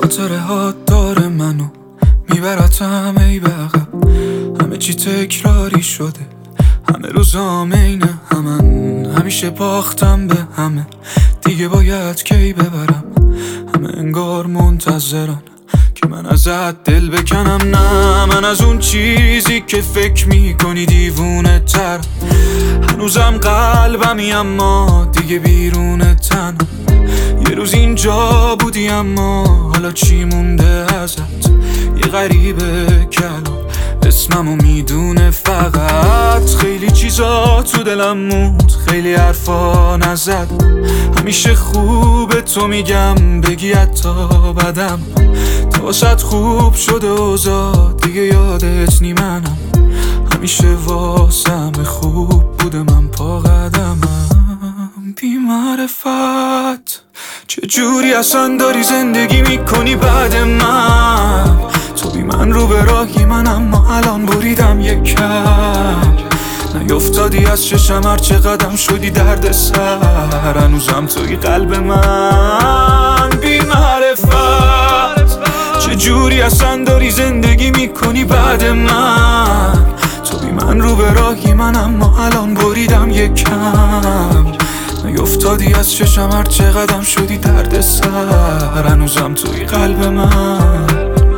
خاطره ها داره منو میبرتم ای به عقب. همه چی تکراری شده، همه روزام اینه همن. همیشه باختم به همه، دیگه باید کی ببرم. همه انگار منتظرن که من ازت دل بکنم. نه من از اون چیزی که فکر میکنی دیوونه تر. هنوزم قلبمی اما دیگه بیرون تن. یه روز اینجا بودی اما حالا چی مونده ازت؟ یه غریبه کلام اسممو میدونه فقط. خیلی چیزا تو دلم موند، خیلی حرفا نزد. همیشه خوبه تو میگم بگی حتی بدم. تا واسط خوب شده اوضاع دیگه یادت نی منم. همیشه واسم خوب بوده من پا قدمم. بی معرفت چجوری اصلا داری زندگی میکنی بعد من؟ تو بی من رو به راهی من اما الان بریدم یک کم. نیفتادی از چشم هر چه قدم شدی درد سر. هنوزم توی قلب من. بی معرفت چجوری اصلا داری زندگی میکنی بعد من؟ تو بی من رو به راهی من اما الان بریدم یک کم. نیفتادی از چشم هر چه قدم شدی درد سر. هنوزم توی قلب من.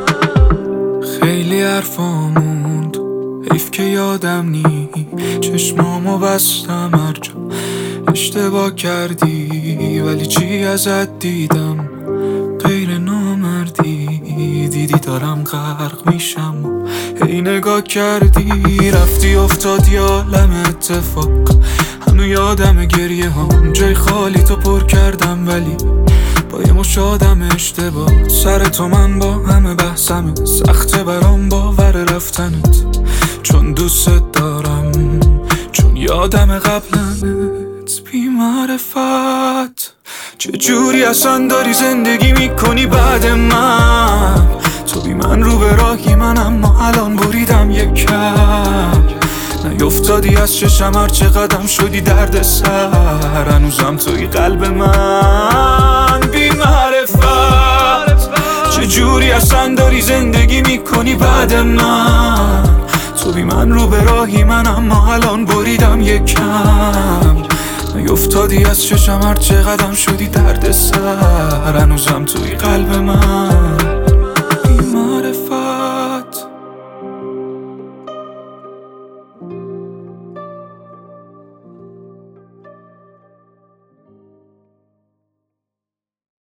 خیلی حرفا موند، حیف که یادم نی. چشمامو بستم هر جا اشتباه کردی، ولی چی ازت دیدم غیر نامردی. دیدی دارم غرق میشم و هی نگاه کردی. رفتی افتادی عالم اتفاق، هنو یادم گریه هم جای خالی تو پر کردم. ولی با یه مش آدم اشتباه سر تو من با همه بحثمه. سخته برام باور رفتنت، چون دوست دارم، چون یادم قبلنت. بی معرفت چجوری اصلا داری زندگی میکنی بعد من؟ تو بی من رو به راهی من اما الان بریدم یک کم. نیفتادی از چشم هر چه قدم شدی درد سر. هنوزم توی قلب من. بی معرفت چجوری اصلا داری زندگی میکنی بعد من؟ تو بی من رو به راهی من اما الان بریدم یک کم. نیفتادی از چشم هر چه قدم شدی درد سر. هنوزم توی قلب